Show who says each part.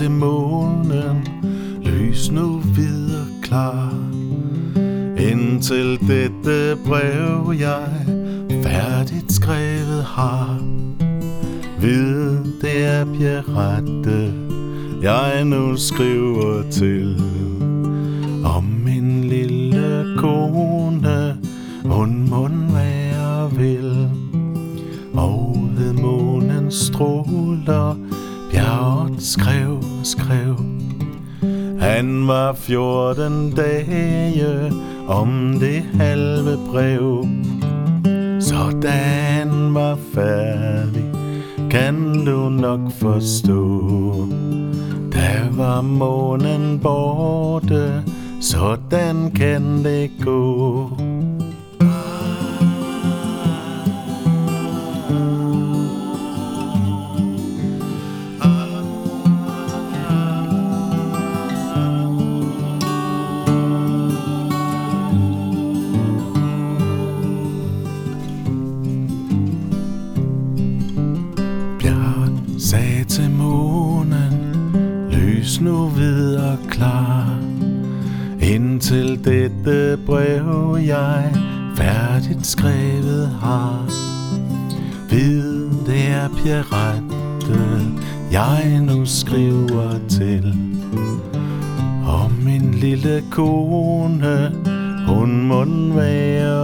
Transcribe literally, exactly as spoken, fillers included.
Speaker 1: til månen, lys nu videre klar. Indtil dette brev jeg færdigt skrevet har. Vid det er Pierrette, jeg nu skriver til. Om min lille kone, hun mund være vil. Og ved månens stråler bjerget skrev og skrev. Han var fjorten dage om det halve brev. Så da han var færdig, kan du nok forstå. Der var månen borte, sådan kan det gå. Sagde til månen, lys nu videre klar. Indtil dette brev jeg færdigt skrevet har. Vid det er Pierrette, jeg nu skriver til. Og min lille kone, hun mund være